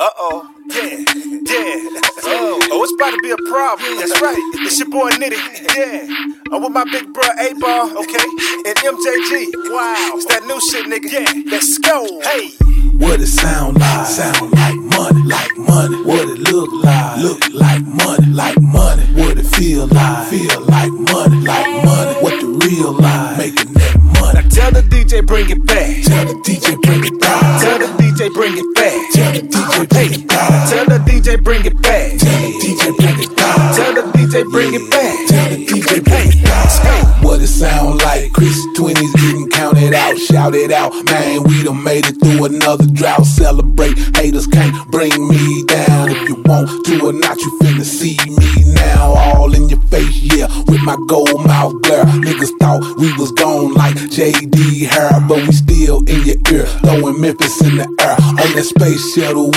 Oh, it's about to be a problem. That's right. It's your boy Nitty. Yeah. I'm with my big bro A-Ball. Okay. And MJG. Wow. It's that new shit, nigga. Yeah. Let's go. Hey. What it sound like? Sound like money, like money. What it look like? Look like money, like money. What it feel like? Feel like money, like money. What the real life? Making that money. Now tell the DJ bring it back. Tell the DJ bring it back. Tell the DJ bring it back. Tell the DJ bring it back. Tell the DJ bring it back. Tell the DJ bring it back. Tell the DJ bring it back. Tell the DJ bring it back. What it sound like? Chris 20s getting counted out. Shout it out, man. We done made it through another drought. Celebrate, haters can't bring me down. If you want to or not, you finna see me now. All in your face, yeah, with my gold mouth glare. Niggas thought we was gone like JD Hair, but we still in your ear, throwing Memphis in the air. On that space shuttle,